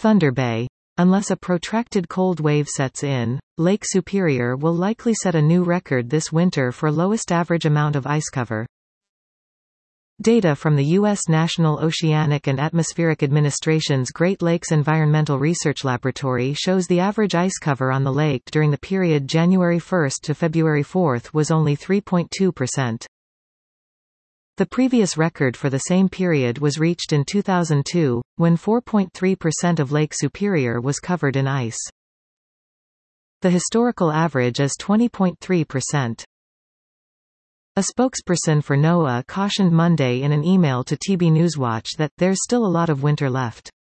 Thunder Bay. Unless a protracted cold wave sets in, Lake Superior will likely set a new record this winter for lowest average amount of ice cover. Data from the U.S. National Oceanic and Atmospheric Administration's Great Lakes Environmental Research Laboratory shows the average ice cover on the lake during the period January 1 to February 4 was only 3.2%. The previous record for the same period was reached in 2002, when 4.3% of Lake Superior was covered in ice. The historical average is 20.3%. A spokesperson for NOAA cautioned Monday in an email to TB Newswatch that there's still a lot of winter left.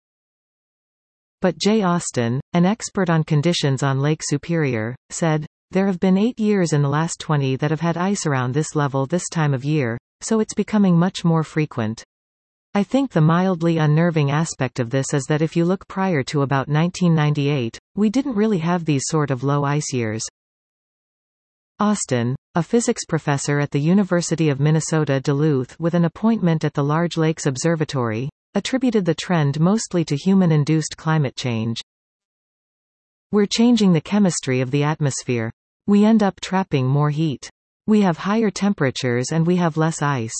But Jay Austin, an expert on conditions on Lake Superior, said, "There have been 8 years in the last 20 that have had ice around this level this time of year, so it's becoming much more frequent. I think the mildly unnerving aspect of this is that if you look prior to about 1998, we didn't really have these sort of low ice years." Austin, a physics professor at the University of Minnesota Duluth with an appointment at the Large Lakes Observatory, attributed the trend mostly to human-induced climate change. "We're changing the chemistry of the atmosphere. We end up trapping more heat. We have higher temperatures and we have less ice."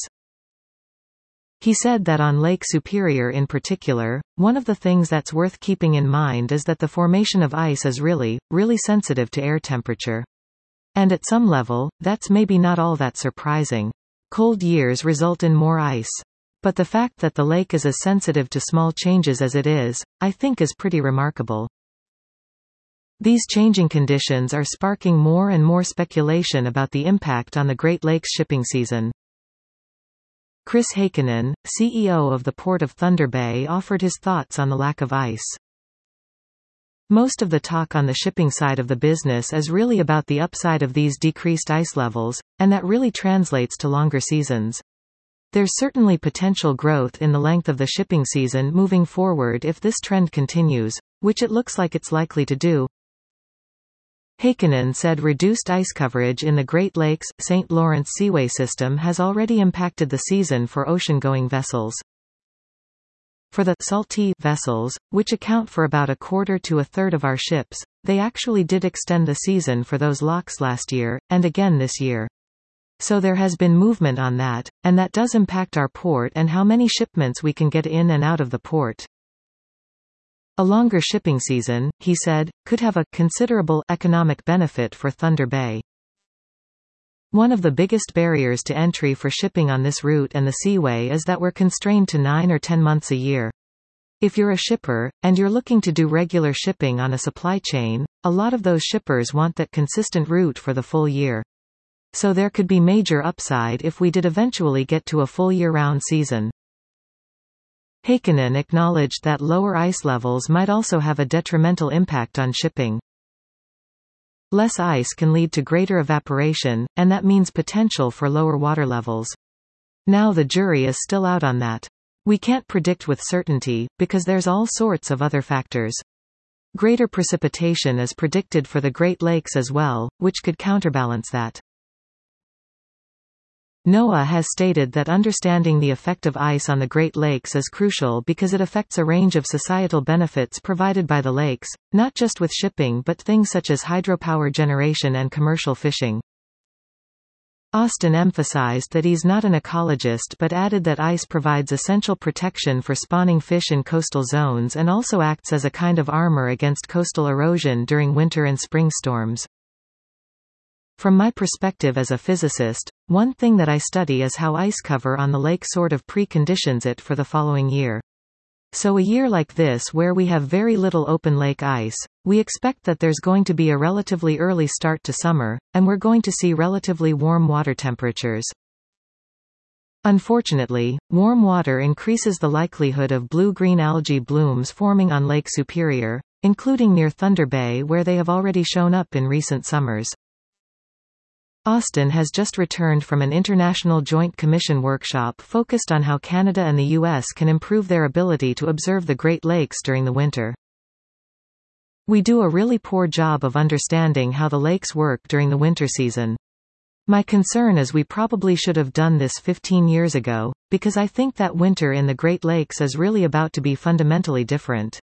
He said that on Lake Superior in particular, one of the things that's worth keeping in mind is that the formation of ice is really sensitive to air temperature. And at some level, that's maybe not all that surprising. Cold years result in more ice. But the fact that the lake is as sensitive to small changes as it is, I think is pretty remarkable. These changing conditions are sparking more and more speculation about the impact on the Great Lakes shipping season. Chris Heikkinen, CEO of the Port of Thunder Bay, offered his thoughts on the lack of ice. "Most of the talk on the shipping side of the business is really about the upside of these decreased ice levels, and that really translates to longer seasons. There's certainly potential growth in the length of the shipping season moving forward if this trend continues, which it looks like it's likely to do." Heikkinen said reduced ice coverage in the Great Lakes-St. Lawrence Seaway system has already impacted the season for ocean-going vessels. For the salty vessels, which account for about a quarter to a third of our ships, they actually did extend the season for those locks last year, and again this year. So there has been movement on that, and that does impact our port and how many shipments we can get in and out of the port. A longer shipping season, he said, could have a considerable economic benefit for Thunder Bay. "One of the biggest barriers to entry for shipping on this route and the Seaway is that we're constrained to 9 or 10 months a year. If you're a shipper, and you're looking to do regular shipping on a supply chain, a lot of those shippers want that consistent route for the full year. So there could be major upside if we did eventually get to a full year-round season." Heikkinen acknowledged that lower ice levels might also have a detrimental impact on shipping. Less ice can lead to greater evaporation, and that means potential for lower water levels. Now the jury is still out on that. We can't predict with certainty, because there's all sorts of other factors. Greater precipitation is predicted for the Great Lakes as well, which could counterbalance that. NOAA has stated that understanding the effect of ice on the Great Lakes is crucial because it affects a range of societal benefits provided by the lakes, not just with shipping but things such as hydropower generation and commercial fishing. Austin emphasized that he's not an ecologist but added that ice provides essential protection for spawning fish in coastal zones and also acts as a kind of armor against coastal erosion during winter and spring storms. "From my perspective as a physicist, one thing that I study is how ice cover on the lake sort of preconditions it for the following year. So a year like this where we have very little open lake ice, we expect that there's going to be a relatively early start to summer, and we're going to see relatively warm water temperatures. Unfortunately, warm water increases the likelihood of blue-green algae blooms forming on Lake Superior, including near Thunder Bay where they have already shown up in recent summers." Austin has just returned from an International Joint Commission workshop focused on how Canada and the U.S. can improve their ability to observe the Great Lakes during the winter. "We do a really poor job of understanding how the lakes work during the winter season. My concern is we probably should have done this 15 years ago, because I think that winter in the Great Lakes is really about to be fundamentally different.